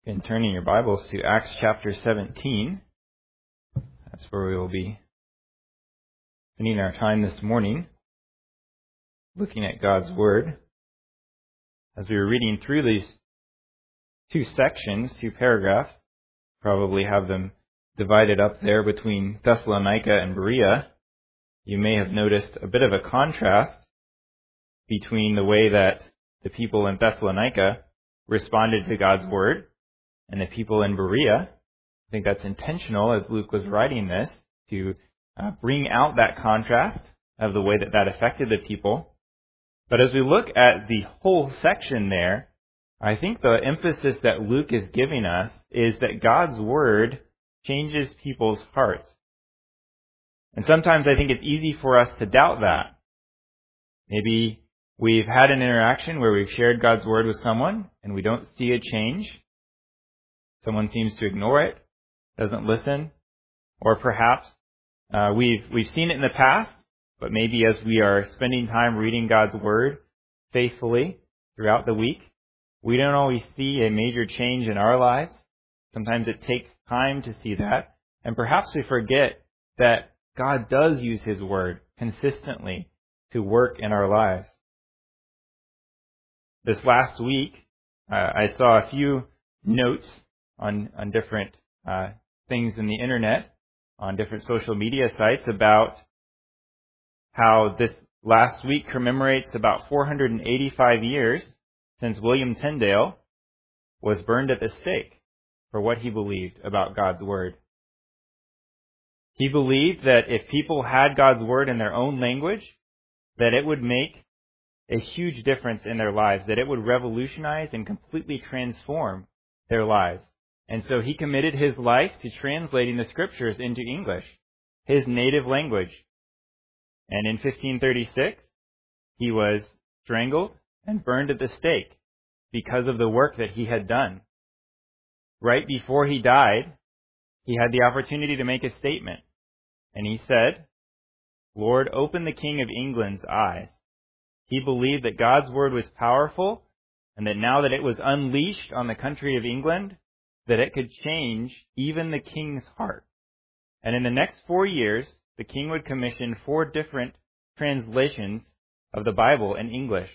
And turning your Bibles to Acts chapter 17. That's where we will be spending our time this morning, looking at God's Word. As we were reading through these two sections, two paragraphs, probably have them divided up there between Thessalonica and Berea, you may have noticed a bit of a contrast between the way that the people in Thessalonica responded to God's Word and the people in Berea. I think that's intentional as Luke was writing this to bring out that contrast of the way that that affected the people. But as we look at the whole section there, I think the emphasis that Luke is giving us is that God's Word changes people's hearts. And sometimes I think it's easy for us to doubt that. Maybe we've had an interaction where we've shared God's Word with someone and we don't see a change. Someone seems to ignore it, doesn't listen, or perhaps we've seen it in the past, but maybe as we are spending time reading God's Word faithfully throughout the week, we don't always see a major change in our lives. Sometimes it takes time to see that, and perhaps we forget that God does use His Word consistently to work in our lives. This last week, I saw a few notes on different things in the internet, on different social media sites about how this last week commemorates about 485 years since William Tyndale was burned at the stake for what he believed about God's Word. He believed that if people had God's Word in their own language, that it would make a huge difference in their lives, that it would revolutionize and completely transform their lives. And so he committed his life to translating the Scriptures into English, his native language. And in 1536, he was strangled and burned at the stake because of the work that he had done. Right before he died, he had the opportunity to make a statement. And he said, "Lord, open the King of England's eyes." He believed that God's Word was powerful and that now that it was unleashed on the country of England, that it could change even the king's heart. And in the next 4 years, the king would commission 4 different translations of the Bible in English.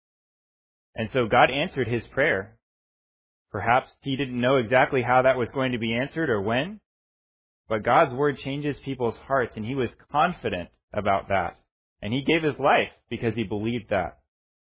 And so God answered his prayer. Perhaps he didn't know exactly how that was going to be answered or when, but God's Word changes people's hearts, and he was confident about that. And he gave his life because he believed that.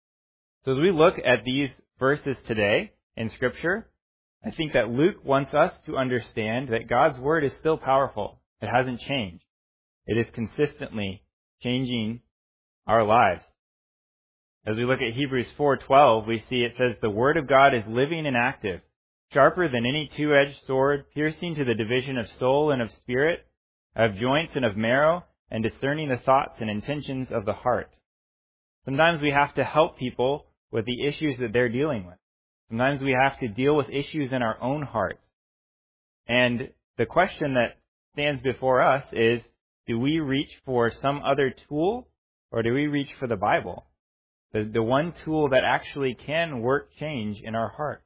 So as we look at these verses today in Scripture, I think that Luke wants us to understand that God's Word is still powerful. It hasn't changed. It is consistently changing our lives. As we look at Hebrews 4:12, we see it says, "The Word of God is living and active, sharper than any two-edged sword, piercing to the division of soul and of spirit, of joints and of marrow, and discerning the thoughts and intentions of the heart." Sometimes we have to help people with the issues that they're dealing with. Sometimes we have to deal with issues in our own hearts. And the question that stands before us is, do we reach for some other tool, or do we reach for the Bible? The one tool that actually can work change in our hearts.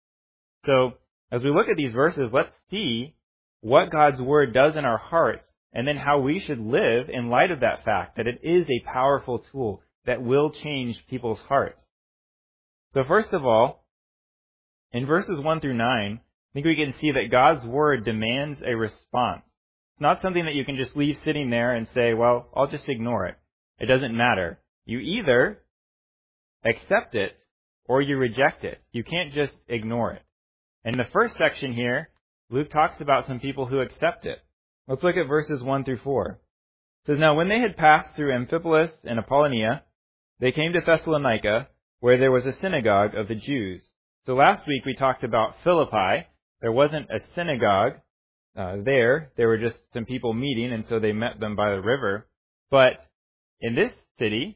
So, as we look at these verses, let's see what God's Word does in our hearts, and then how we should live in light of that fact, that it is a powerful tool that will change people's hearts. So first of all, in verses 1 through 9, I think we can see that God's Word demands a response. It's not something that you can just leave sitting there and say, well, I'll just ignore it. It doesn't matter. You either accept it or you reject it. You can't just ignore it. In the first section here, Luke talks about some people who accept it. Let's look at verses 1 through 4. It says, "Now when they had passed through Amphipolis and Apollonia, they came to Thessalonica, where there was a synagogue of the Jews." So last week we talked about Philippi. There wasn't a synagogue there. There were just some people meeting, and so they met them by the river. But in this city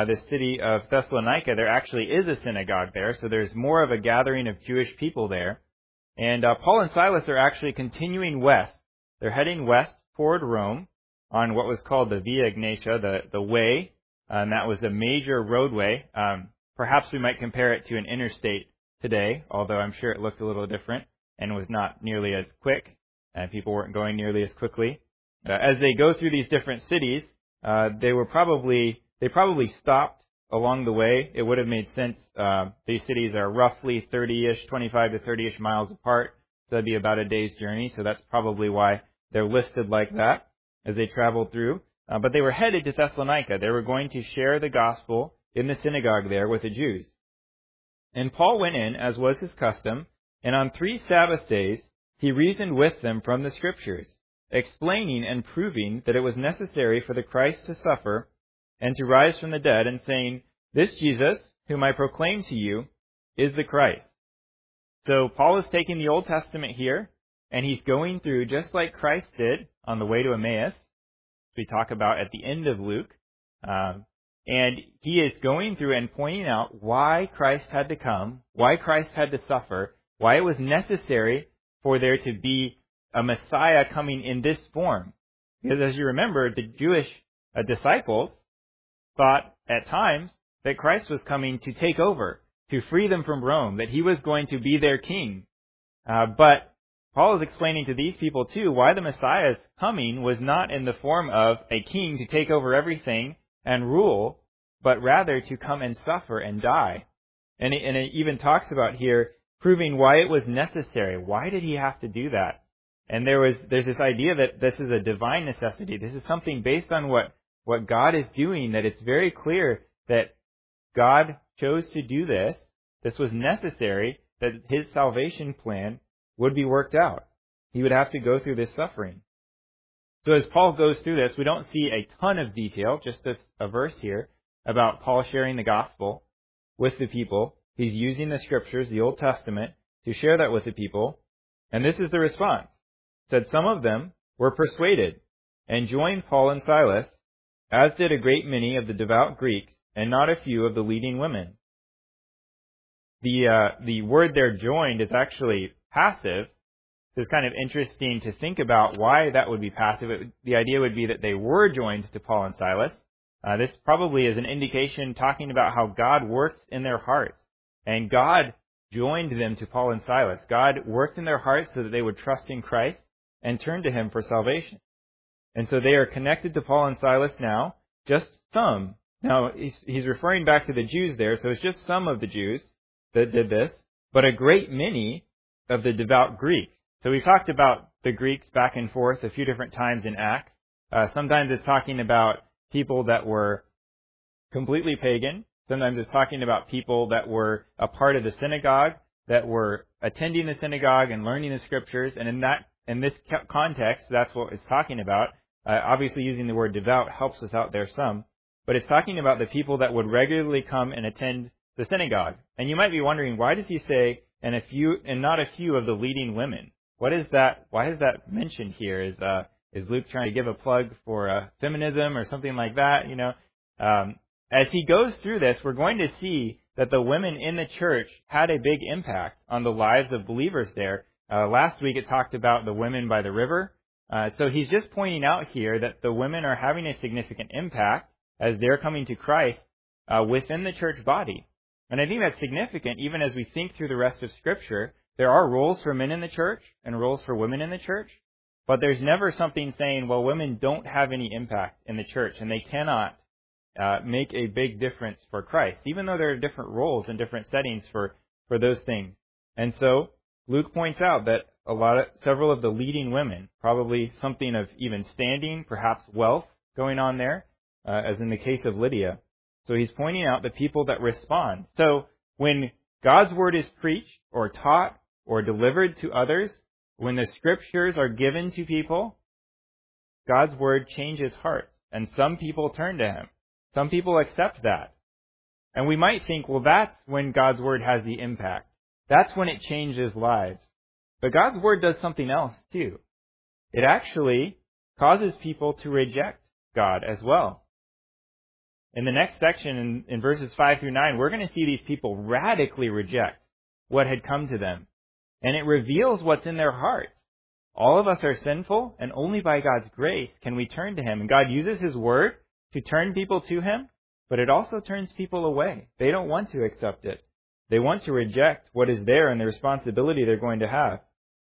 of Thessalonica, there actually is a synagogue there, so there's more of a gathering of Jewish people there. And Paul and Silas are actually continuing west. They're heading west toward Rome on what was called the Via Egnatia, the way, and that was a major roadway. Perhaps we might compare it to an interstate today, although I'm sure it looked a little different. and was not nearly as quick, and people weren't going nearly as quickly. As they go through these different cities, they probably stopped along the way. It would have made sense. These cities are roughly 30-ish, 25 to 30-ish miles apart, so that'd be about a day's journey. So that's probably why they're listed like that as they traveled through. But they were headed to Thessalonica. They were going to share the gospel in the synagogue there with the Jews. And Paul went in, as was his custom, and on 3 Sabbath days he reasoned with them from the Scriptures, explaining and proving that it was necessary for the Christ to suffer and to rise from the dead, and saying, "This Jesus, whom I proclaim to you, is the Christ." So Paul is taking the Old Testament here, and he's going through just like Christ did on the way to Emmaus, we talk about at the end of Luke. And he is going through and pointing out why Christ had to come, why Christ had to suffer, why it was necessary for there to be a Messiah coming in this form. Because as you remember, the Jewish disciples thought at times that Christ was coming to take over, to free them from Rome, that he was going to be their king. But Paul is explaining to these people too why the Messiah's coming was not in the form of a king to take over everything and rule, but rather to come and suffer and die. And it even talks about here proving why it was necessary. Why did he have to do that? And there's this idea that this is a divine necessity. This is something based on what God is doing, that it's very clear that God chose to do this. This was necessary, that his salvation plan would be worked out. He would have to go through this suffering. So as Paul goes through this, we don't see a ton of detail, just a verse here about Paul sharing the gospel with the people. He's using the Scriptures, the Old Testament, to share that with the people. And this is the response. It said, "Some of them were persuaded and joined Paul and Silas, as did a great many of the devout Greeks, and not a few of the leading women." The word there, joined, is actually passive. So it's kind of interesting to think about why that would be passive. The idea would be that they were joined to Paul and Silas. This probably is an indication talking about how God works in their hearts. And God joined them to Paul and Silas. God worked in their hearts so that they would trust in Christ and turn to him for salvation. And so they are connected to Paul and Silas now, just some. Now, he's referring back to the Jews there, so it's just some of the Jews that did this, but a great many of the devout Greeks. So we've talked about the Greeks back and forth a few different times in Acts. Sometimes it's talking about people that were completely pagan. Sometimes it's talking about people that were a part of the synagogue, that were attending the synagogue and learning the Scriptures. And in this context, that's what it's talking about. Obviously, using the word devout helps us out there some. But it's talking about the people that would regularly come and attend the synagogue. And you might be wondering, why does he say, and not a few of the leading women? What is that? Why is that mentioned here? Is Luke trying to give a plug for feminism or something like that? As he goes through this, we're going to see that the women in the church had a big impact on the lives of believers there. Last week it talked about the women by the river. So he's just pointing out here that the women are having a significant impact as they're coming to Christ within the church body. And I think that's significant even as we think through the rest of Scripture. There are roles for men in the church and roles for women in the church, but there's never something saying, well, women don't have any impact in the church and they cannot make a big difference for Christ, even though there are different roles and different settings for those things. And so Luke points out that several of the leading women, probably something of even standing, perhaps wealth going on there, as in the case of Lydia. So he's pointing out the people that respond. So when God's word is preached or taught or delivered to others, when the Scriptures are given to people, God's word changes hearts. And some people turn to him. Some people accept that. And we might think, well, that's when God's word has the impact. That's when it changes lives. But God's word does something else too. It actually causes people to reject God as well. In the next section, in verses 5 through 9, we're going to see these people radically reject what had come to them. And it reveals what's in their hearts. All of us are sinful, and only by God's grace can we turn to him. And God uses his word to turn people to him, but it also turns people away. They don't want to accept it. They want to reject what is there and the responsibility they're going to have.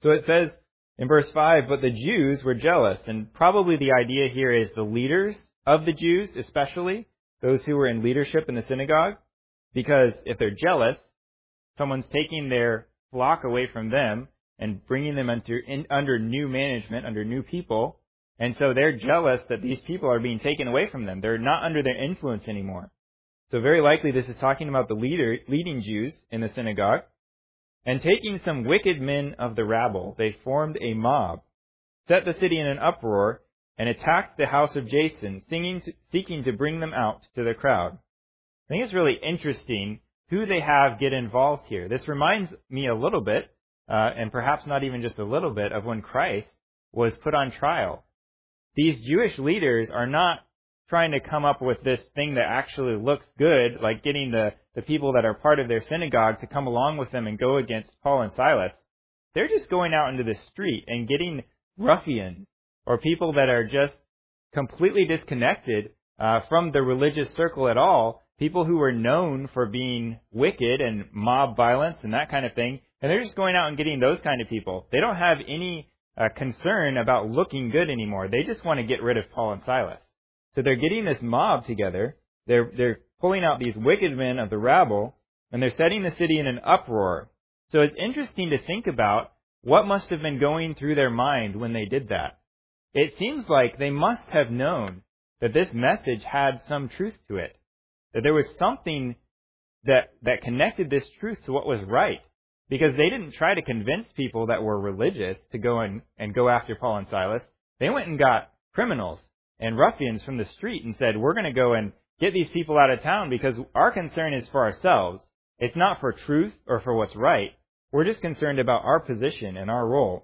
So it says in verse 5, but the Jews were jealous. And probably the idea here is the leaders of the Jews, especially those who were in leadership in the synagogue. Because if they're jealous, someone's taking their flock away from them and bringing them under new management, under new people. And so they're jealous that these people are being taken away from them. They're not under their influence anymore. So very likely this is talking about the leading Jews in the synagogue. And taking some wicked men of the rabble, they formed a mob, set the city in an uproar, and attacked the house of Jason, seeking to bring them out to the crowd. I think it's really interesting who they have get involved here. This reminds me a little bit, and perhaps not even just a little bit, of when Christ was put on trial. These Jewish leaders are not trying to come up with this thing that actually looks good, like getting the people that are part of their synagogue to come along with them and go against Paul and Silas. They're just going out into the street and getting ruffians or people that are just completely disconnected from the religious circle at all, people who are known for being wicked and mob violence and that kind of thing, and they're just going out and getting those kind of people. They don't have any concern about looking good anymore. They just want to get rid of Paul and Silas. So they're getting this mob together. They're pulling out these wicked men of the rabble, and they're setting the city in an uproar. So it's interesting to think about what must have been going through their mind when they did that. It seems like they must have known that this message had some truth to it, that there was something that connected this truth to what was right, because they didn't try to convince people that were religious to go and go after Paul and Silas. They went and got criminals and ruffians from the street and said, we're going to go and get these people out of town because our concern is for ourselves. It's not for truth or for what's right. We're just concerned about our position and our role.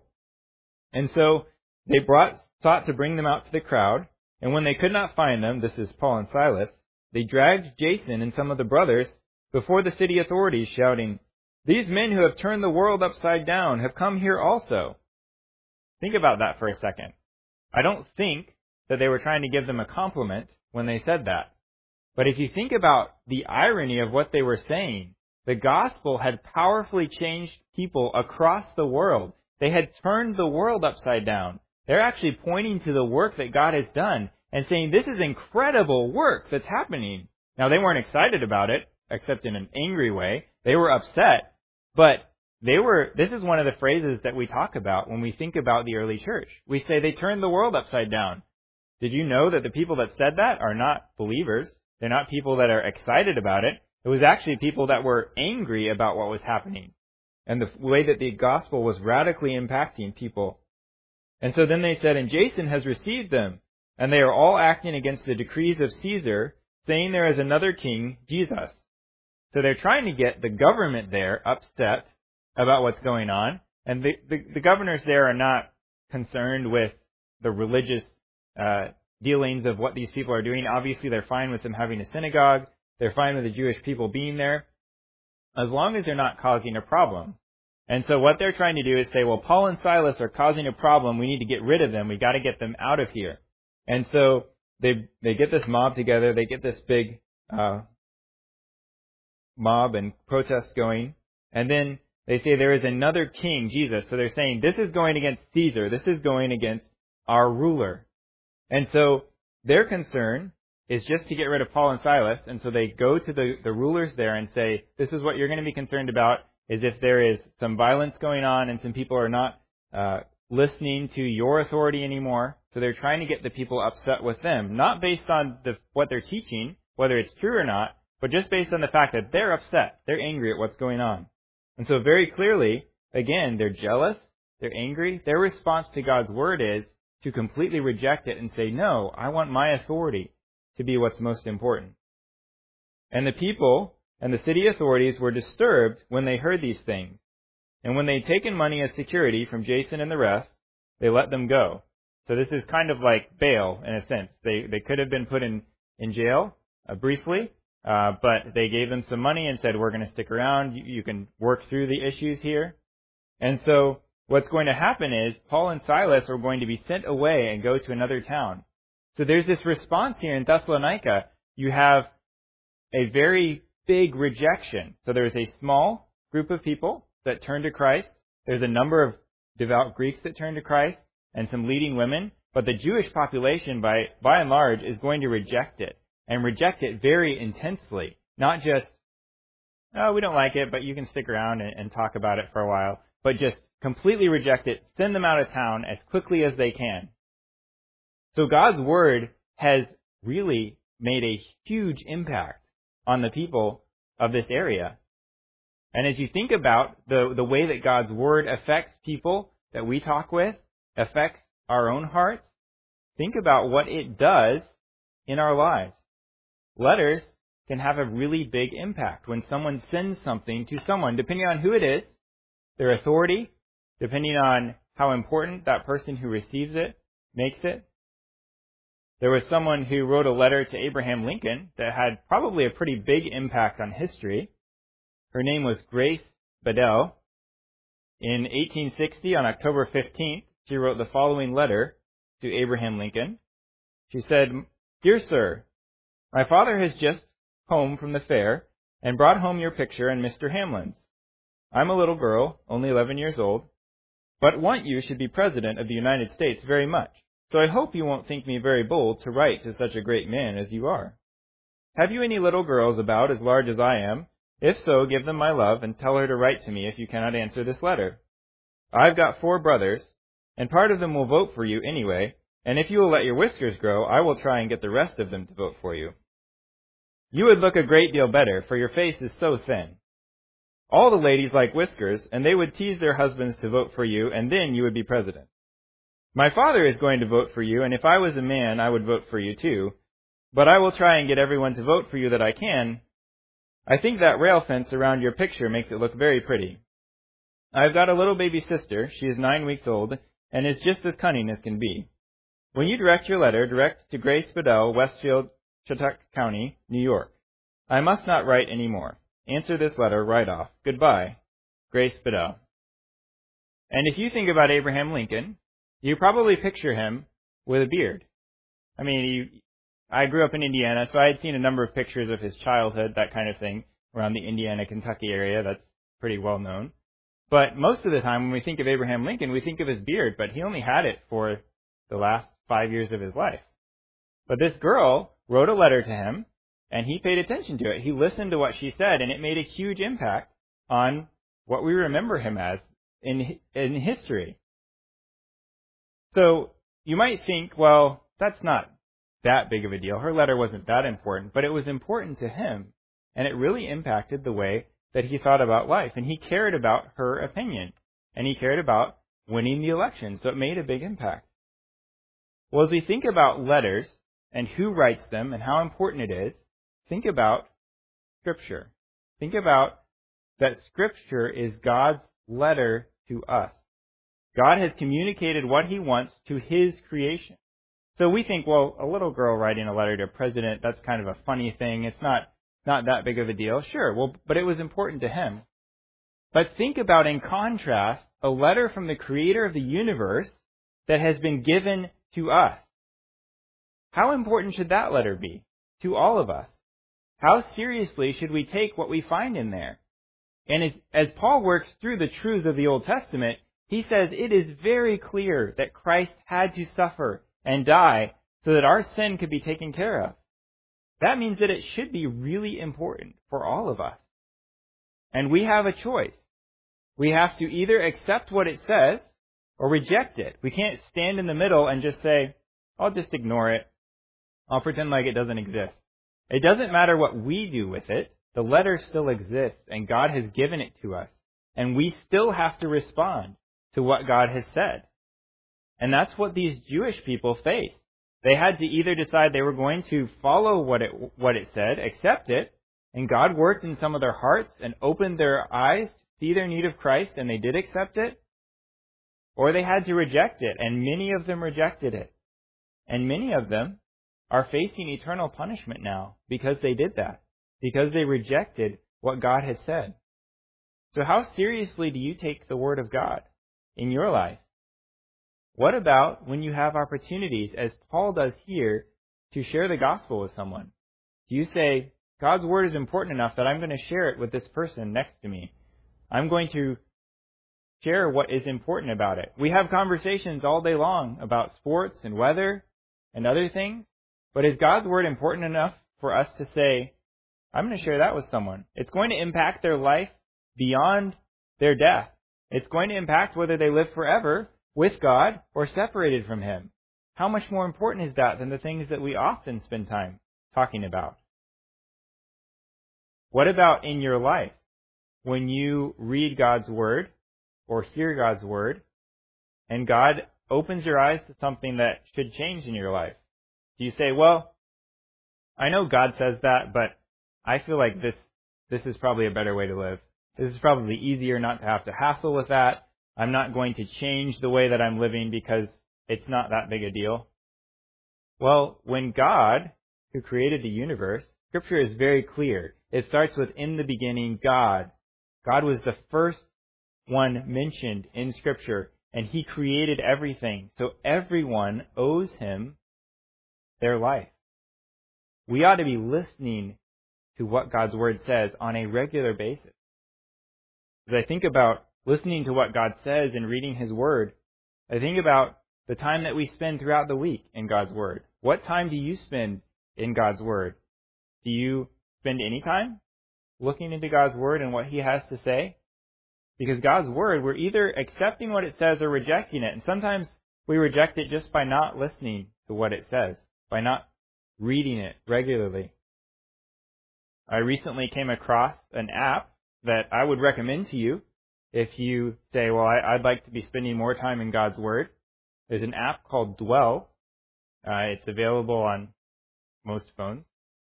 And so they sought to bring them out to the crowd, and when they could not find them, this is Paul and Silas, they dragged Jason and some of the brothers before the city authorities, shouting, "These men who have turned the world upside down have come here also." Think about that for a second. I don't think that they were trying to give them a compliment when they said that. But if you think about the irony of what they were saying, the gospel had powerfully changed people across the world. They had turned the world upside down. They're actually pointing to the work that God has done and saying, this is incredible work that's happening. Now, they weren't excited about it, except in an angry way. They were upset, but this is one of the phrases that we talk about when we think about the early church. We say they turned the world upside down. Did you know that the people that said that are not believers? They're not people that are excited about it. It was actually people that were angry about what was happening and the way that the gospel was radically impacting people. And so then they said, and Jason has received them, and they are all acting against the decrees of Caesar, saying there is another king, Jesus. So they're trying to get the government there upset about what's going on, and the governors there are not concerned with the religious dealings of what these people are doing. Obviously, they're fine with them having a synagogue. They're fine with the Jewish people being there, as long as they're not causing a problem. And so what they're trying to do is say, well, Paul and Silas are causing a problem. We need to get rid of them. We got to get them out of here. And so they get this mob together. They get this big mob and protest going. And then they say there is another king, Jesus. So they're saying this is going against Caesar. This is going against our ruler. And so their concern is just to get rid of Paul and Silas. And so they go to the rulers there and say, this is what you're going to be concerned about, is if there is some violence going on and some people are not listening to your authority anymore. So they're trying to get the people upset with them, not based on what they're teaching, whether it's true or not, but just based on the fact that they're upset. They're angry at what's going on. And so very clearly, again, they're jealous, they're angry. Their response to God's word is to completely reject it and say, no, I want my authority to be what's most important. And the people and the city authorities were disturbed when they heard these things. And when they'd taken money as security from Jason and the rest, they let them go. So this is kind of like bail in a sense. They could have been put in jail briefly, but they gave them some money and said, we're going to stick around. You can work through the issues here. And so what's going to happen is Paul and Silas are going to be sent away and go to another town. So there's this response here in Thessalonica. You have a very big rejection. So there's a small group of people that turn to Christ. There's a number of devout Greeks that turn to Christ and some leading women, but the Jewish population, by and large, is going to reject it, and reject it very intensely. Not just, oh, we don't like it, but you can stick around and talk about it for a while, but just completely reject it, send them out of town as quickly as they can. So God's word has really made a huge impact on the people of this area. And as you think about the way that God's word affects people that we talk with, affects our own hearts, think about what it does in our lives. Letters can have a really big impact when someone sends something to someone, depending on who it is, their authority, depending on how important that person who receives it makes it. There was someone who wrote a letter to Abraham Lincoln that had probably a pretty big impact on history. Her name was Grace Bedell. In 1860, on October 15th, she wrote the following letter to Abraham Lincoln. She said, "Dear Sir, my father has just home from the fair and brought home your picture and Mr. Hamlin's. I'm a little girl, only 11 years old, but want you should be President of the United States very much. So I hope you won't think me very bold to write to such a great man as you are. Have you any little girls about as large as I am? If so, give them my love and tell her to write to me if you cannot answer this letter. I've got 4 brothers, and part of them will vote for you anyway, and if you will let your whiskers grow, I will try and get the rest of them to vote for you. You would look a great deal better, for your face is so thin. All the ladies like whiskers, and they would tease their husbands to vote for you, and then you would be president. My father is going to vote for you, and if I was a man, I would vote for you too. But I will try and get everyone to vote for you that I can. I think that rail fence around your picture makes it look very pretty. I've got a little baby sister. She is 9 weeks old, and is just as cunning as can be. When you direct your letter, direct to Grace Bedell, Westfield, Chautauqua County, New York. I must not write any more. Answer this letter right off. Goodbye, Grace Bedell." And if you think about Abraham Lincoln, you probably picture him with a beard. I mean, I grew up in Indiana, so I had seen a number of pictures of his childhood, that kind of thing, around the Indiana, Kentucky area. That's pretty well known. But most of the time when we think of Abraham Lincoln, we think of his beard, but he only had it for the last 5 years of his life. But this girl wrote a letter to him, and he paid attention to it. He listened to what she said, and it made a huge impact on what we remember him as in history. So you might think, well, that's not that big of a deal. Her letter wasn't that important, but it was important to him, and it really impacted the way that he thought about life, and he cared about her opinion, and he cared about winning the election, so it made a big impact. Well, as we think about letters and who writes them and how important it is, think about Scripture. Think about that Scripture is God's letter to us. God has communicated what He wants to His creation. So we think, well, a little girl writing a letter to a president, that's kind of a funny thing. It's not that big of a deal. Sure, well, but it was important to him. But think about, in contrast, a letter from the Creator of the universe that has been given to us. How important should that letter be to all of us? How seriously should we take what we find in there? And as Paul works through the truths of the Old Testament, he says it is very clear that Christ had to suffer and die so that our sin could be taken care of. That means that it should be really important for all of us. And we have a choice. We have to either accept what it says or reject it. We can't stand in the middle and just say, I'll just ignore it. I'll pretend like it doesn't exist. It doesn't matter what we do with it. The letter still exists, and God has given it to us. And we still have to respond to what God has said. And that's what these Jewish people faced. They had to either decide they were going to follow what it said, accept it, and God worked in some of their hearts and opened their eyes to see their need of Christ, and they did accept it, or they had to reject it, and many of them rejected it. And many of them are facing eternal punishment now because they did that, because they rejected what God has said. So how seriously do you take the Word of God in your life? What about when you have opportunities, as Paul does here, to share the gospel with someone? Do you say, God's Word is important enough that I'm going to share it with this person next to me? I'm going to share what is important about it. We have conversations all day long about sports and weather and other things, but is God's Word important enough for us to say, I'm going to share that with someone? It's going to impact their life beyond their death. It's going to impact whether they live forever with God or separated from Him. How much more important is that than the things that we often spend time talking about? What about in your life? When you read God's Word or hear God's Word, and God opens your eyes to something that should change in your life, do you say, well, I know God says that, but I feel like this is probably a better way to live. This is probably easier not to have to hassle with that. I'm not going to change the way that I'm living because it's not that big a deal. Well, when God, who created the universe, Scripture is very clear. It starts with, in the beginning, God. God was the first one mentioned in Scripture, and He created everything. So everyone owes Him their life. We ought to be listening to what God's Word says on a regular basis. As I think about listening to what God says and reading His Word, I think about the time that we spend throughout the week in God's Word. What time do you spend in God's Word? Do you spend any time looking into God's Word and what He has to say? Because God's Word, we're either accepting what it says or rejecting it. And sometimes we reject it just by not listening to what it says, by not reading it regularly. I recently came across an app that I would recommend to you if you say, well, I'd like to be spending more time in God's Word. There's an app called Dwell. It's available on most phones.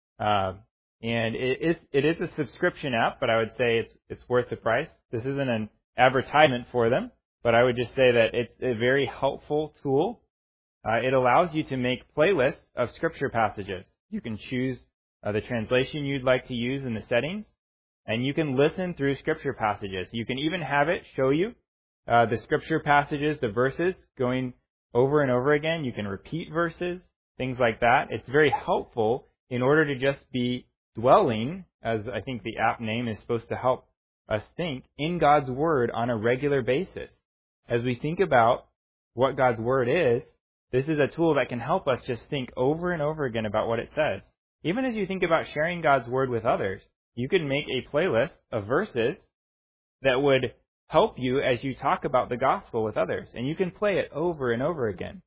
And it is a subscription app, but I would say it's worth the price. This isn't an advertisement for them, but I would just say that it's a very helpful tool. It allows you to make playlists of Scripture passages. You can choose the translation you'd like to use in the settings, and you can listen through Scripture passages. You can even have it show you the Scripture passages, the verses, going over and over again. You can repeat verses, things like that. It's very helpful in order to just be dwelling, as I think the app name is supposed to help us think, in God's Word on a regular basis. As we think about what God's Word is, this is a tool that can help us just think over and over again about what it says. Even as you think about sharing God's Word with others, you can make a playlist of verses that would help you as you talk about the gospel with others, and you can play it over and over again.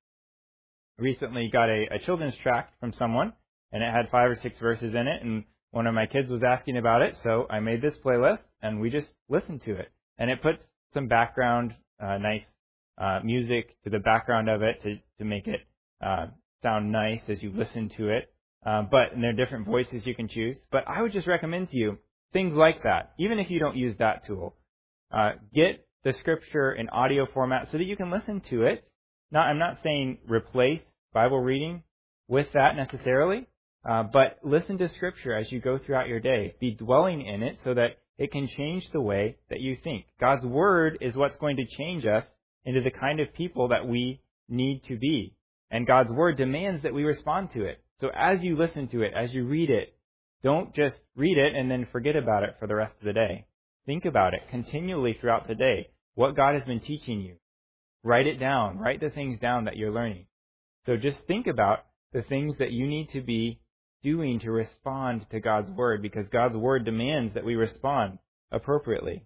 I recently got a children's tract from someone, and it had 5 or 6 verses in it, and one of my kids was asking about it, so I made this playlist, and we just listened to it. And it puts some background, nice music to the background of it to make it sound nice as you listen to it. And there are different voices you can choose. But I would just recommend to you things like that, even if you don't use that tool. Get the Scripture in audio format so that you can listen to it. Now, I'm not saying replace Bible reading with that necessarily, but listen to Scripture as you go throughout your day. Be dwelling in it so that it can change the way that you think. God's Word is what's going to change us into the kind of people that we need to be. And God's Word demands that we respond to it. So as you listen to it, as you read it, don't just read it and then forget about it for the rest of the day. Think about it continually throughout the day, what God has been teaching you. Write it down. Write the things down that you're learning. So just think about the things that you need to be doing to respond to God's Word, because God's Word demands that we respond appropriately.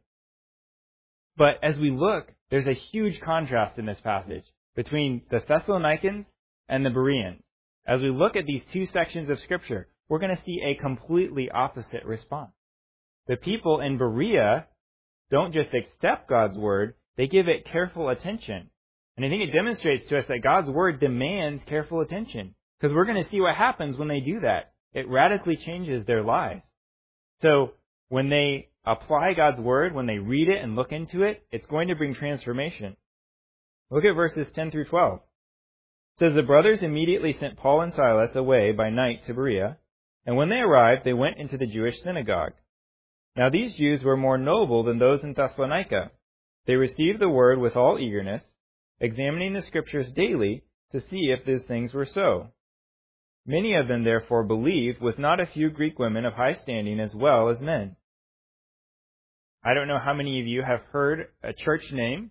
But as we look, there's a huge contrast in this passage between the Thessalonians and the Bereans. As we look at these two sections of Scripture, we're going to see a completely opposite response. The people in Berea don't just accept God's Word, they give it careful attention. And I think it demonstrates to us that God's Word demands careful attention, because we're going to see what happens when they do that. It radically changes their lives. So when they apply God's Word, when they read it and look into it, it's going to bring transformation. Look at verses 10 through 12. It says, the brothers immediately sent Paul and Silas away by night to Berea, and when they arrived, they went into the Jewish synagogue. Now these Jews were more noble than those in Thessalonica. They received the word with all eagerness, examining the Scriptures daily to see if these things were so. Many of them therefore believed, with not a few Greek women of high standing as well as men. I don't know how many of you have heard a church name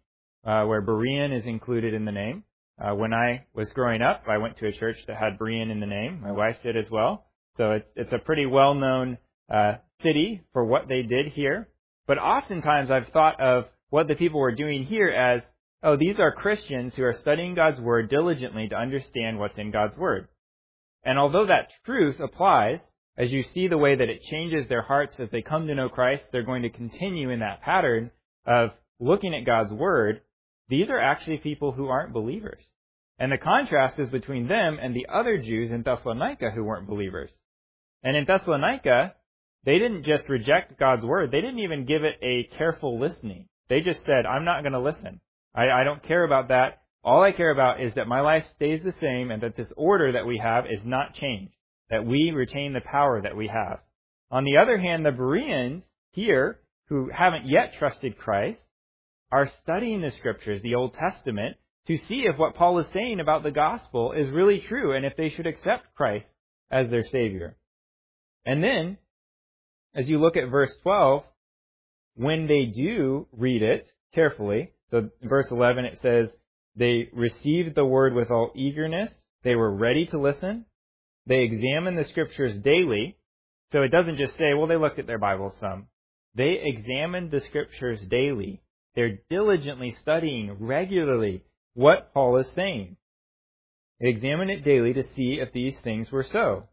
where Berean is included in the name. When I was growing up, I went to a church that had Berean in the name. My wife did as well. So it's a pretty well-known city for what they did here. But oftentimes I've thought of what the people were doing here as, oh, these are Christians who are studying God's Word diligently to understand what's in God's Word. And although that truth applies, as you see the way that it changes their hearts as they come to know Christ, they're going to continue in that pattern of looking at God's Word. These are actually people who aren't believers. And the contrast is between them and the other Jews in Thessalonica who weren't believers. And in Thessalonica, they didn't just reject God's Word. They didn't even give it a careful listening. They just said, I'm not going to listen. I don't care about that. All I care about is that my life stays the same and that this order that we have is not changed, that we retain the power that we have. On the other hand, the Bereans here, who haven't yet trusted Christ, are studying the Scriptures, the Old Testament, to see if what Paul is saying about the gospel is really true and if they should accept Christ as their Savior. And then, as you look at verse 12, when they do read it carefully, so in verse 11 it says, they received the word with all eagerness, they were ready to listen, they examined the Scriptures daily. So it doesn't just say, well, they looked at their Bibles some. They examined the Scriptures daily. They're diligently studying regularly what Paul is saying. They examined it daily to see if these things were so.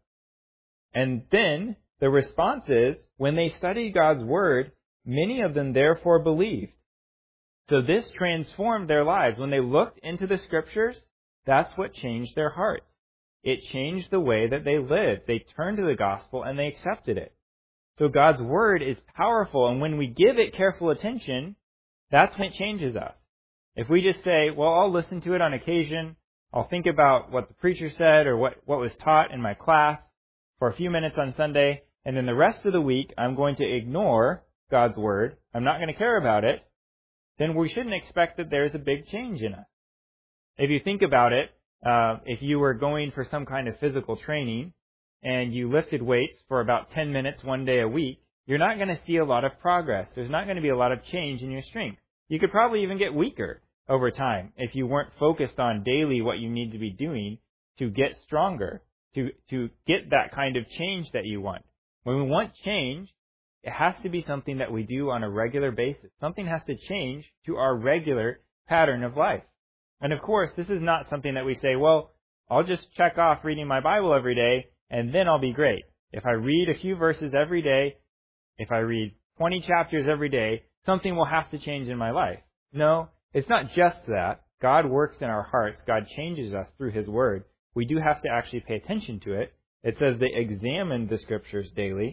And then the response is, when they studied God's Word, many of them therefore believed. So this transformed their lives. When they looked into the Scriptures, that's what changed their hearts. It changed the way that they lived. They turned to the gospel and they accepted it. So God's Word is powerful, and when we give it careful attention, that's when it changes us. If we just say, well, I'll listen to it on occasion, I'll think about what the preacher said or what was taught in my class for a few minutes on Sunday, and then the rest of the week I'm going to ignore God's Word, I'm not going to care about it, then we shouldn't expect that there's a big change in us. If you think about it, if you were going for some kind of physical training and you lifted weights for about 10 minutes one day a week, you're not going to see a lot of progress. There's not going to be a lot of change in your strength. You could probably even get weaker over time if you weren't focused on daily what you need to be doing to get stronger, to get that kind of change that you want. When we want change, it has to be something that we do on a regular basis. Something has to change to our regular pattern of life. And of course, this is not something that we say, well, I'll just check off reading my Bible every day and then I'll be great. If I read a few verses every day, if I read 20 chapters every day, something will have to change in my life. No, it's not just that. God works in our hearts. God changes us through His Word. We do have to actually pay attention to it. It says they examined the Scriptures daily.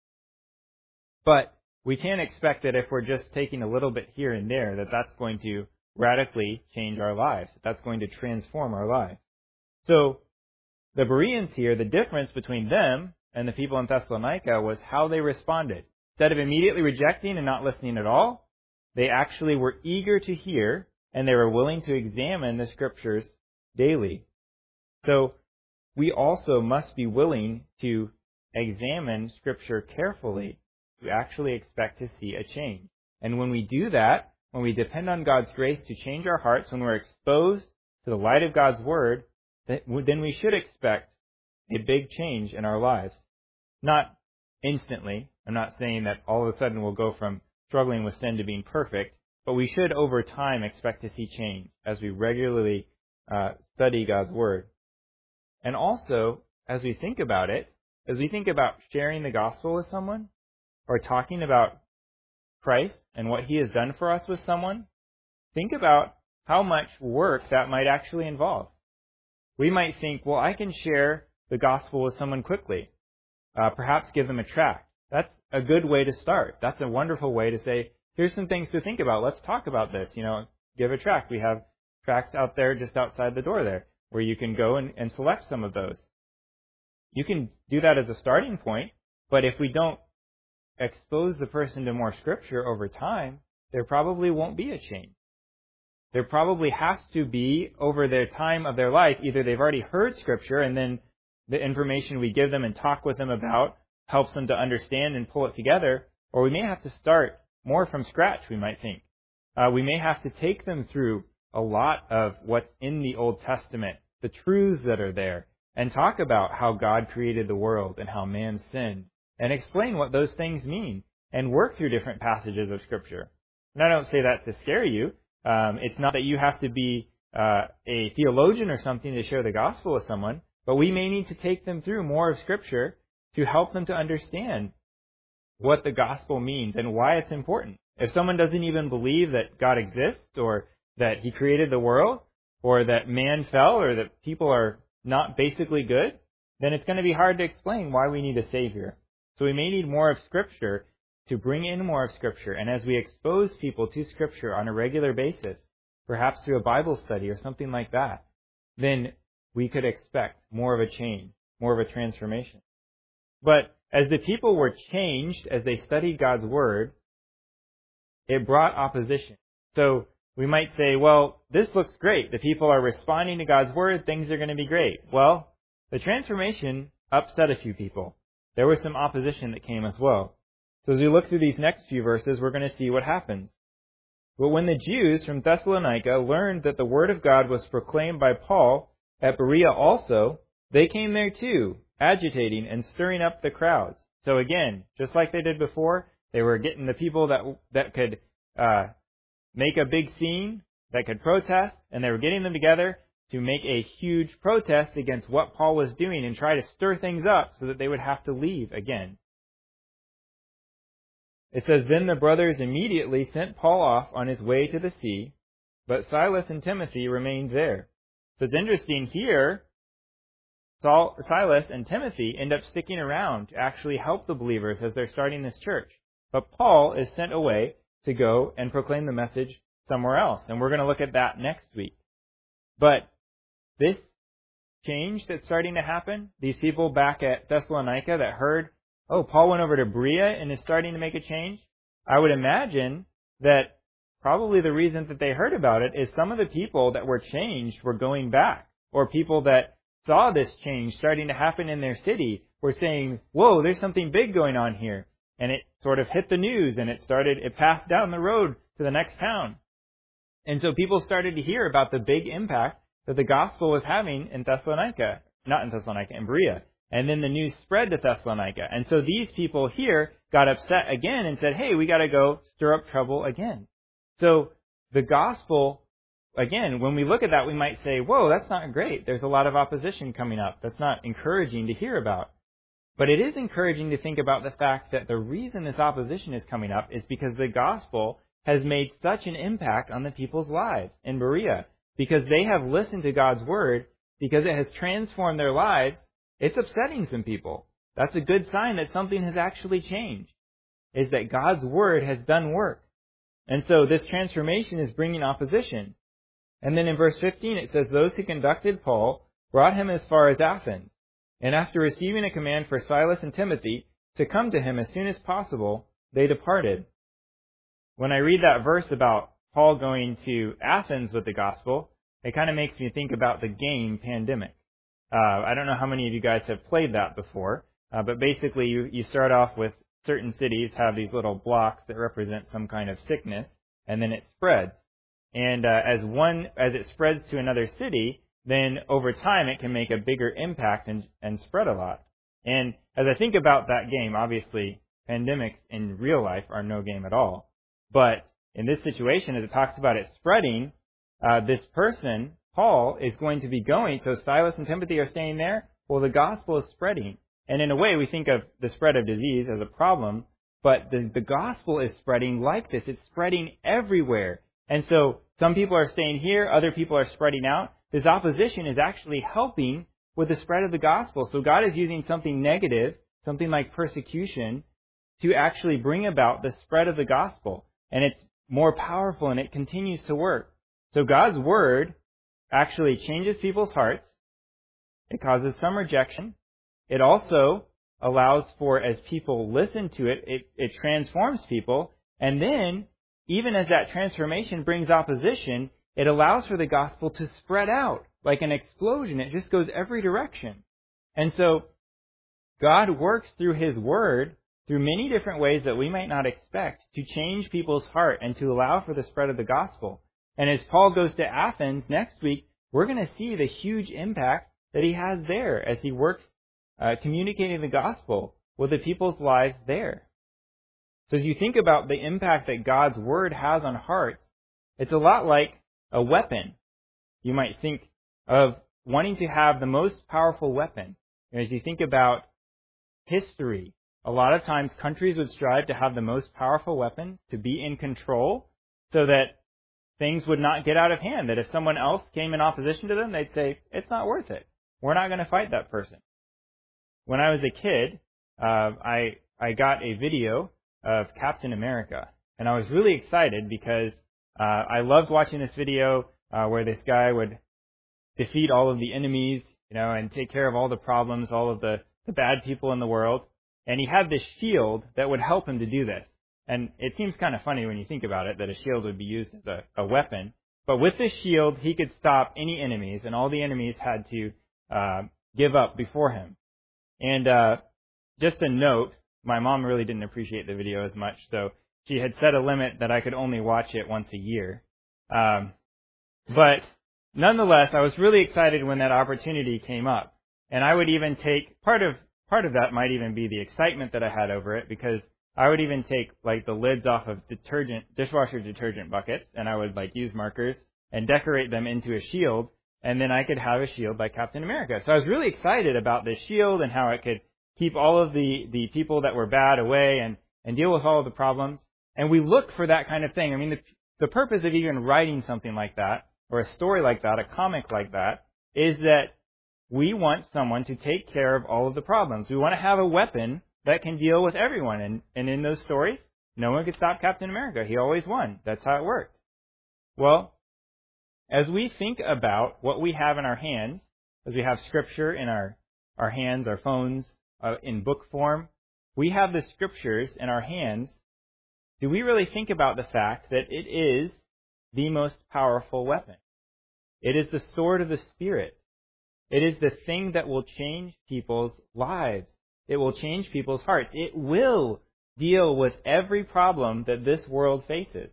But we can't expect that if we're just taking a little bit here and there, that that's going to radically change our lives. That's going to transform our lives. So the Bereans here, the difference between them and the people in Thessalonica was how they responded. Instead of immediately rejecting and not listening at all, they actually were eager to hear and they were willing to examine the Scriptures daily. So we also must be willing to examine Scripture carefully to actually expect to see a change. And when we do that, when we depend on God's grace to change our hearts, when we're exposed to the light of God's Word, then we should expect a big change in our lives. Not instantly. I'm not saying that all of a sudden we'll go from struggling with sin to being perfect, but we should over time expect to see change as we regularly study God's Word. And also, as we think about it, as we think about sharing the gospel with someone or talking about Christ and what He has done for us with someone, think about how much work that might actually involve. We might think, well, I can share the gospel with someone quickly. Perhaps give them a tract. That's a good way to start. That's a wonderful way to say, here's some things to think about. Let's talk about this. Give a tract. We have tracts out there just outside the door there where you can go and select some of those. You can do that as a starting point, but if we don't expose the person to more Scripture over time, there probably won't be a change. There probably has to be, over their time of their life, either they've already heard Scripture and then the information we give them and talk with them about helps them to understand and pull it together, or we may have to start more from scratch, we might think. we may have to take them through a lot of what's in the Old Testament, the truths that are there, and talk about how God created the world and how man sinned, and explain what those things mean, and work through different passages of Scripture. And I don't say that to scare you. It's not that you have to be a theologian or something to share the gospel with someone, but we may need to take them through more of Scripture to help them to understand what the gospel means and why it's important. If someone doesn't even believe that God exists, or that He created the world, or that man fell, or that people are not basically good, then it's going to be hard to explain why we need a Savior. So we may need more of Scripture to bring in more of Scripture. And as we expose people to Scripture on a regular basis, perhaps through a Bible study or something like that, then we could expect more of a change, more of a transformation. But as the people were changed as they studied God's Word, it brought opposition. So we might say, well, this looks great. The people are responding to God's Word. Things are going to be great. Well, the transformation upset a few people. There was some opposition that came as well. So as we look through these next few verses, we're going to see what happens. But when the Jews from Thessalonica learned that the Word of God was proclaimed by Paul at Berea also, they came there too, agitating and stirring up the crowds. So again, just like they did before, they were getting the people that could make a big scene, that could protest, and they were getting them together to make a huge protest against what Paul was doing and try to stir things up so that they would have to leave again. It says, Then the brothers immediately sent Paul off on his way to the sea, but Silas and Timothy remained there. So it's interesting here, Silas and Timothy end up sticking around to actually help the believers as they're starting this church. But Paul is sent away to go and proclaim the message somewhere else. And we're going to look at that next week. But this change that's starting to happen, these people back at Thessalonica that heard, oh, Paul went over to Berea and is starting to make a change, I would imagine that probably the reason that they heard about it is some of the people that were changed were going back. Or people that saw this change starting to happen in their city were saying, whoa, there's something big going on here. And it sort of hit the news, and it passed down the road to the next town. And so people started to hear about the big impact that the gospel was having in Thessalonica, not in Thessalonica, in Berea. And then the news spread to Thessalonica. And so these people here got upset again and said, hey, we got to go stir up trouble again. So the gospel, again, when we look at that, we might say, whoa, that's not great. There's a lot of opposition coming up. That's not encouraging to hear about. But it is encouraging to think about the fact that the reason this opposition is coming up is because the gospel has made such an impact on the people's lives in Berea. Because they have listened to God's Word, because it has transformed their lives, it's upsetting some people. That's a good sign that something has actually changed, is that God's Word has done work. And so this transformation is bringing opposition. And then in verse 15 it says, Those who conducted Paul brought him as far as Athens. And after receiving a command for Silas and Timothy to come to him as soon as possible, they departed. When I read that verse about Paul going to Athens with the gospel, it kind of makes me think about the game Pandemic. I don't know how many of you guys have played that before, but basically you start off with certain cities have these little blocks that represent some kind of sickness, and then it spreads. And as it spreads to another city, then over time it can make a bigger impact and spread a lot. And as I think about that game, obviously pandemics in real life are no game at all. But in this situation, as it talks about it spreading, this person, Paul, is going to be going. So Silas and Timothy are staying there. Well, the gospel is spreading. And in a way, we think of the spread of disease as a problem, but the gospel is spreading like this. It's spreading everywhere. And so some people are staying here, other people are spreading out. This opposition is actually helping with the spread of the gospel. So God is using something negative, something like persecution, to actually bring about the spread of the gospel. And it's more powerful and it continues to work. So God's Word actually changes people's hearts. It causes some rejection. It also allows for, as people listen to it, it transforms people. And then, even as that transformation brings opposition, it allows for the gospel to spread out like an explosion. It just goes every direction. And so God works through His Word through many different ways that we might not expect to change people's heart and to allow for the spread of the gospel. And as Paul goes to Athens next week, we're going to see the huge impact that he has there as he works communicating the gospel with the people's lives there. So as you think about the impact that God's word has on hearts, it's a lot like a weapon. You might think of wanting to have the most powerful weapon. As you think about history, a lot of times countries would strive to have the most powerful weapon, to be in control, so that things would not get out of hand. That if someone else came in opposition to them, they'd say, it's not worth it. We're not going to fight that person. When I was a kid, I got a video of Captain America, and I was really excited because I loved watching this video where this guy would defeat all of the enemies, and take care of all the problems, all of the bad people in the world. And he had this shield that would help him to do this. And it seems kind of funny when you think about it that a shield would be used as a weapon. But with this shield, he could stop any enemies, and all the enemies had to give up before him. And just a note, my mom really didn't appreciate the video as much, so she had set a limit that I could only watch it once a year. But nonetheless, I was really excited when that opportunity came up. And I would even take, part of that might even be the excitement that I had over it, because I would even take like the lids off of dishwasher detergent buckets, and I would use markers and decorate them into a shield, and then I could have a shield like Captain America. So I was really excited about this shield and how it could keep all of the people that were bad away and deal with all of the problems. And we look for that kind of thing. I mean, the purpose of even writing something like that, or a story like that, a comic like that, is that we want someone to take care of all of the problems. We want to have a weapon that can deal with everyone. And in those stories, no one could stop Captain America. He always won. That's how it worked. Well, as we think about what we have in our hands, as we have Scripture in our hands, our phones, in book form, we have the Scriptures in our hands. Do we really think about the fact that it is the most powerful weapon? It is the sword of the Spirit. It is the thing that will change people's lives. It will change people's hearts. It will deal with every problem that this world faces.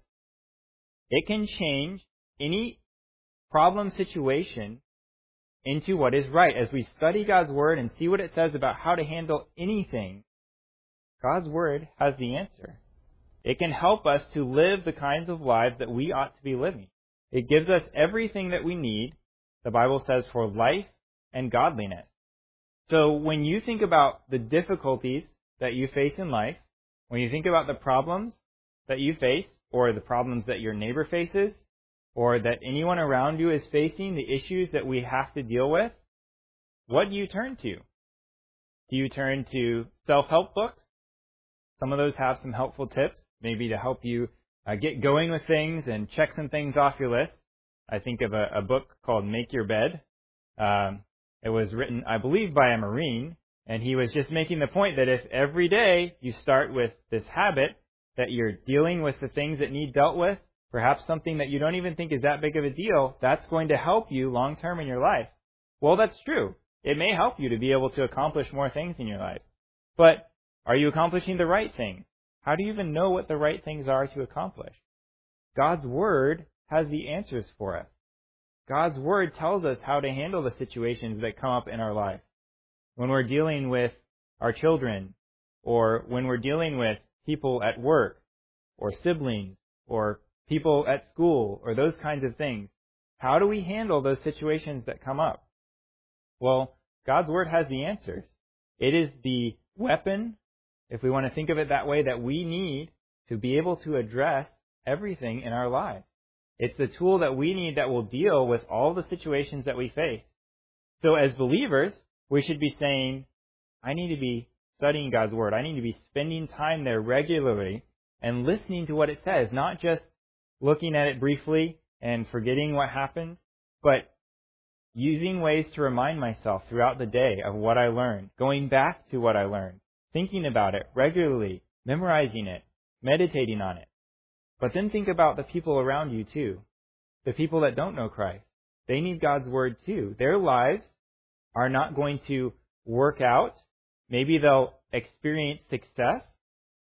It can change any problem situation into what is right. As we study God's Word and see what it says about how to handle anything, God's Word has the answer. It can help us to live the kinds of lives that we ought to be living. It gives us everything that we need, the Bible says, for life and godliness. So when you think about the difficulties that you face in life, when you think about the problems that you face, or the problems that your neighbor faces, or that anyone around you is facing, the issues that we have to deal with, what do you turn to? Do you turn to self-help books? Some of those have some helpful tips, maybe to help you get going with things and check some things off your list. I think of a book called Make Your Bed. It was written, I believe, by a Marine, and he was just making the point that if every day you start with this habit that you're dealing with the things that need dealt with, perhaps something that you don't even think is that big of a deal, that's going to help you long term in your life. Well, that's true. It may help you to be able to accomplish more things in your life. But are you accomplishing the right things? How do you even know what the right things are to accomplish? God's Word has the answers for us. God's Word tells us how to handle the situations that come up in our life. When we're dealing with our children, or when we're dealing with people at work, or siblings, or people at school, or those kinds of things, how do we handle those situations that come up? Well, God's Word has the answers. It is the weapon, if we want to think of it that way, that we need to be able to address everything in our lives. It's the tool that we need that will deal with all the situations that we face. So as believers, we should be saying, I need to be studying God's Word. I need to be spending time there regularly and listening to what it says, not just looking at it briefly and forgetting what happened, but using ways to remind myself throughout the day of what I learned, going back to what I learned, thinking about it regularly, memorizing it, meditating on it. But then think about the people around you too, the people that don't know Christ. They need God's Word too. Their lives are not going to work out. Maybe they'll experience success,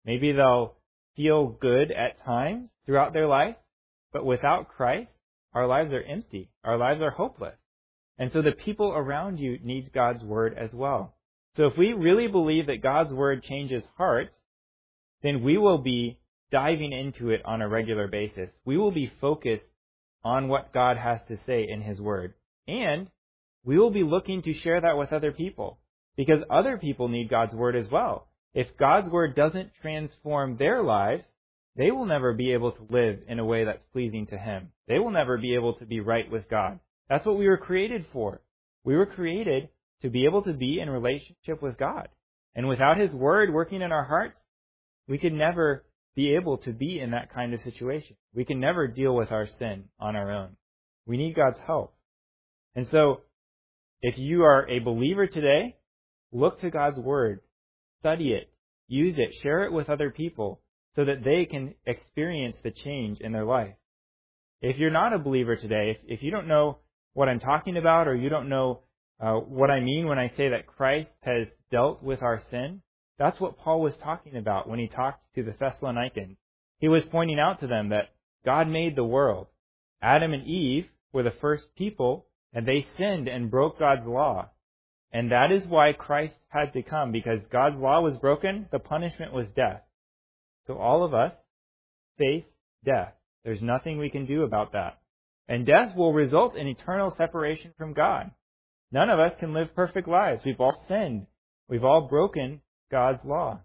Maybe they'll feel good at times throughout their life, but without Christ, our lives are empty. Our lives are hopeless. And so the people around you need God's Word as well. So if we really believe that God's Word changes hearts, then we will be diving into it on a regular basis. We will be focused on what God has to say in His Word. And we will be looking to share that with other people, because other people need God's Word as well. If God's Word doesn't transform their lives, they will never be able to live in a way that's pleasing to Him. They will never be able to be right with God. That's what we were created for. We were created to be able to be in relationship with God. And without His Word working in our hearts, we could never be able to be in that kind of situation. We can never deal with our sin on our own. We need God's help. And so, if you are a believer today, look to God's Word, study it, use it, share it with other people so that they can experience the change in their life. If you're not a believer today, if you don't know what I'm talking about, or you don't know what I mean when I say that Christ has dealt with our sin, that's what Paul was talking about when he talked to the Thessalonians. He was pointing out to them that God made the world. Adam and Eve were the first people, and they sinned and broke God's law. And that is why Christ had to come, because God's law was broken, the punishment was death. So all of us face death. There's nothing we can do about that. And death will result in eternal separation from God. None of us can live perfect lives. We've all sinned. We've all broken God's law.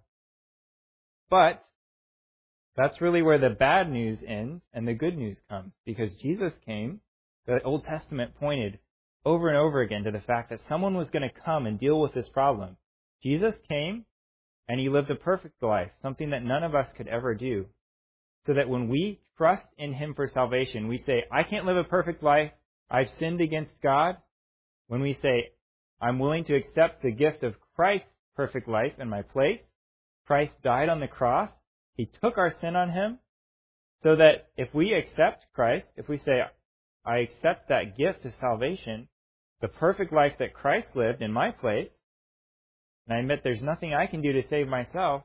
But that's really where the bad news ends and the good news comes. Because Jesus came, the Old Testament pointed over and over again to the fact that someone was going to come and deal with this problem. Jesus came and He lived a perfect life, something that none of us could ever do. So that when we trust in Him for salvation, we say, I can't live a perfect life. I've sinned against God. When we say, I'm willing to accept the gift of Christ's perfect life in my place, Christ died on the cross. He took our sin on Him, so that if we accept Christ, if we say, I accept that gift of salvation, the perfect life that Christ lived in my place, and I admit there's nothing I can do to save myself,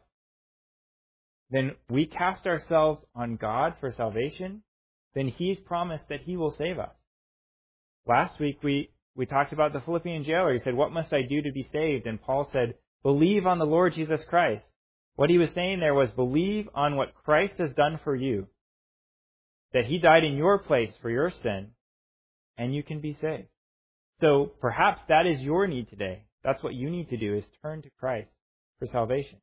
then we cast ourselves on God for salvation, then He's promised that He will save us. Last week we talked about the Philippian jailer. He said, what must I do to be saved? And Paul said, believe on the Lord Jesus Christ. What he was saying there was, believe on what Christ has done for you, that He died in your place for your sin, and you can be saved. So perhaps that is your need today. That's what you need to do, is turn to Christ for salvation.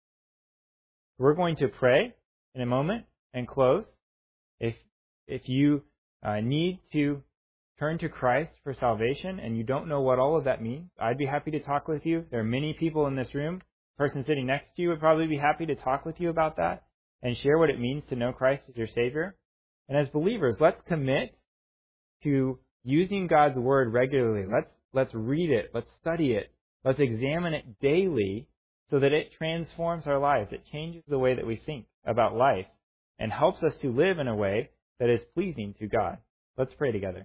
We're going to pray in a moment and close. If you need to turn to Christ for salvation and you don't know what all of that means, I'd be happy to talk with you. There are many people in this room. The person sitting next to you would probably be happy to talk with you about that and share what it means to know Christ as your Savior. And as believers, let's commit to using God's Word regularly. Let's read it. Let's study it. Let's examine it daily so that it transforms our lives. It changes the way that we think about life and helps us to live in a way that is pleasing to God. Let's pray together.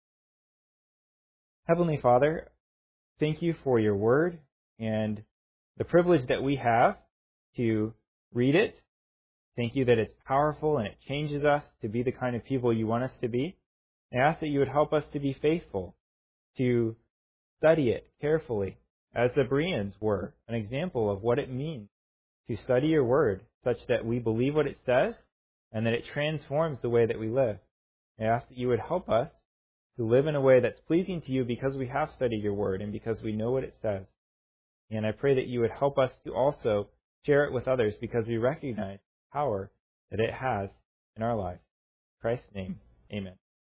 Heavenly Father, thank You for Your Word and the privilege that we have to read it. Thank You that it's powerful and it changes us to be the kind of people You want us to be. I ask that You would help us to be faithful, to study it carefully, as the Bereans were, an example of what it means to study Your Word, such that we believe what it says and that it transforms the way that we live. I ask that You would help us to live in a way that's pleasing to You because we have studied Your Word and because we know what it says. And I pray that You would help us to also share it with others because we recognize the power that it has in our lives. In Christ's name, amen.